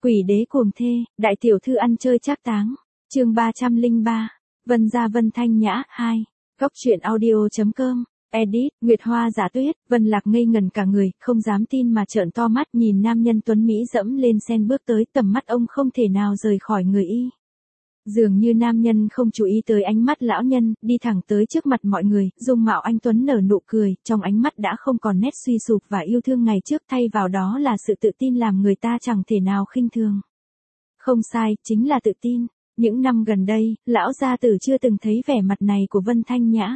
Quỷ đế cuồng thê, đại tiểu thư ăn chơi trác táng. Chương 303. Vân gia Vân Thanh Nhã 2. Góc truyện audio.com. Edit, Nguyệt Hoa Giả Tuyết. Vân Lạc ngây ngần cả người, không dám tin mà trợn to mắt nhìn nam nhân tuấn mỹ dẫm lên sen bước tới, tầm mắt ông không thể nào rời khỏi người y. Dường như nam nhân không chú ý tới ánh mắt lão nhân, đi thẳng tới trước mặt mọi người, dung mạo anh tuấn nở nụ cười, trong ánh mắt đã không còn nét suy sụp và yêu thương ngày trước, thay vào đó là sự tự tin làm người ta chẳng thể nào khinh thường. Không sai, chính là tự tin. Những năm gần đây, lão gia tử chưa từng thấy vẻ mặt này của Vân Thanh Nhã.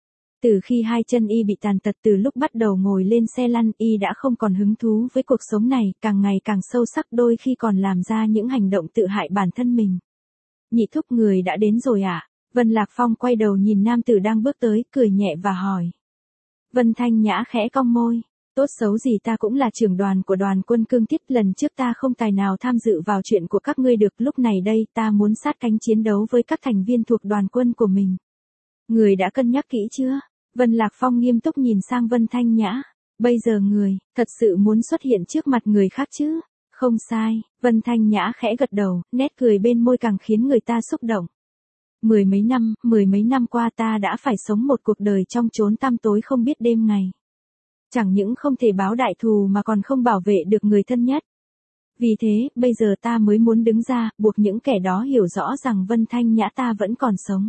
Từ khi hai chân y bị tàn tật, từ lúc bắt đầu ngồi lên xe lăn, y đã không còn hứng thú với cuộc sống này, càng ngày càng sâu sắc, đôi khi còn làm ra những hành động tự hại bản thân mình. Nhị thúc, người đã đến rồi à? Vân Lạc Phong quay đầu nhìn nam tử đang bước tới, cười nhẹ và hỏi. Vân Thanh Nhã khẽ cong môi. Tốt xấu gì ta cũng là trưởng đoàn của đoàn quân Cương Tiết, lần trước ta không tài nào tham dự vào chuyện của các ngươi được, lúc này đây ta muốn sát cánh chiến đấu với các thành viên thuộc đoàn quân của mình. Người đã cân nhắc kỹ chưa? Vân Lạc Phong nghiêm túc nhìn sang Vân Thanh Nhã. Bây giờ người, thật sự muốn xuất hiện trước mặt người khác chứ? Không sai, Vân Thanh Nhã khẽ gật đầu, nét cười bên môi càng khiến người ta xúc động. Mười mấy năm qua ta đã phải sống một cuộc đời trong chốn tăm tối không biết đêm ngày. Chẳng những không thể báo đại thù mà còn không bảo vệ được người thân nhất. Vì thế, bây giờ ta mới muốn đứng ra, buộc những kẻ đó hiểu rõ rằng Vân Thanh Nhã ta vẫn còn sống.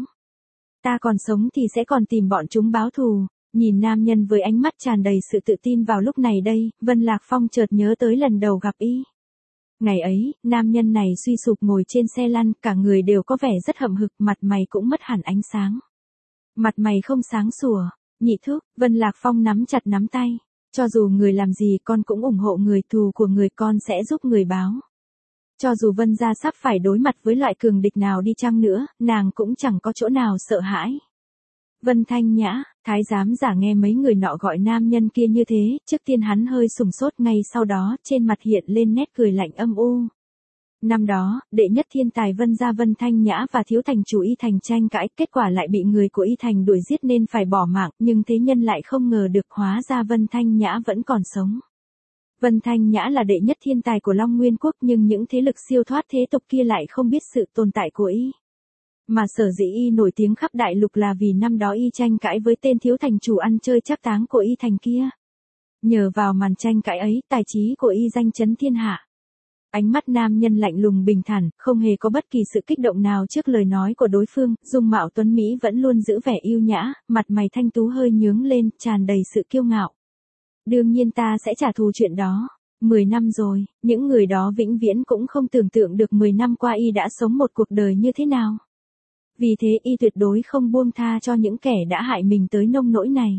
Ta còn sống thì sẽ còn tìm bọn chúng báo thù. Nhìn nam nhân với ánh mắt tràn đầy sự tự tin vào lúc này đây, Vân Lạc Phong chợt nhớ tới lần đầu gặp y. Ngày ấy, nam nhân này suy sụp ngồi trên xe lăn, cả người đều có vẻ rất hậm hực, mặt mày cũng mất hẳn ánh sáng. Mặt mày không sáng sủa. Nhị thúc, Vân Lạc Phong nắm chặt nắm tay. Cho dù người làm gì con cũng ủng hộ người, thù của người con sẽ giúp người báo. Cho dù Vân gia sắp phải đối mặt với loại cường địch nào đi chăng nữa, nàng cũng chẳng có chỗ nào sợ hãi. Vân Thanh Nhã, thái giám giả nghe mấy người nọ gọi nam nhân kia như thế, trước tiên hắn hơi sửng sốt, ngay sau đó, trên mặt hiện lên nét cười lạnh âm u. Năm đó, đệ nhất thiên tài Vân gia Vân Thanh Nhã và thiếu thành chủ Y Thành tranh cãi, kết quả lại bị người của Y Thành đuổi giết nên phải bỏ mạng, nhưng thế nhân lại không ngờ được, hóa ra Vân Thanh Nhã vẫn còn sống. Vân Thanh Nhã là đệ nhất thiên tài của Long Nguyên Quốc, nhưng những thế lực siêu thoát thế tục kia lại không biết sự tồn tại của y. Mà sở dĩ y nổi tiếng khắp đại lục là vì năm đó y tranh cãi với tên thiếu thành chủ ăn chơi trác táng của Y Thành kia. Nhờ vào màn tranh cãi ấy, tài trí của y danh chấn thiên hạ. Ánh mắt nam nhân lạnh lùng bình thản, không hề có bất kỳ sự kích động nào trước lời nói của đối phương, dung mạo tuấn mỹ vẫn luôn giữ vẻ yêu nhã, mặt mày thanh tú hơi nhướng lên, tràn đầy sự kiêu ngạo. Đương nhiên ta sẽ trả thù chuyện đó. 10 năm rồi, những người đó vĩnh viễn cũng không tưởng tượng được 10 năm qua y đã sống một cuộc đời như thế nào. Vì thế y tuyệt đối không buông tha cho những kẻ đã hại mình tới nông nỗi này.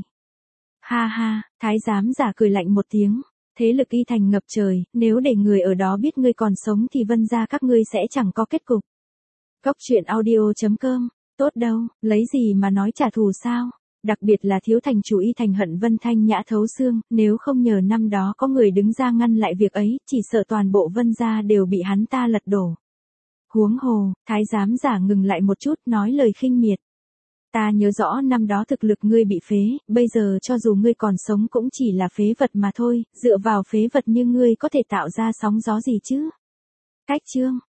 Ha ha, thái giám giả cười lạnh một tiếng. Thế lực Y Thành ngập trời, nếu để người ở đó biết ngươi còn sống thì Vân gia các ngươi sẽ chẳng có kết cục. Góc truyện audio.com. Tốt đâu, lấy gì mà nói trả thù sao? Đặc biệt là thiếu thành chủ Y Thành hận Vân Thanh Nhã thấu xương, nếu không nhờ năm đó có người đứng ra ngăn lại việc ấy, chỉ sợ toàn bộ Vân gia đều bị hắn ta lật đổ. Huống hồ, thái giám giả ngừng lại một chút, nói lời khinh miệt. Ta nhớ rõ năm đó thực lực ngươi bị phế, bây giờ cho dù ngươi còn sống cũng chỉ là phế vật mà thôi, dựa vào phế vật như ngươi có thể tạo ra sóng gió gì chứ? Cách chương,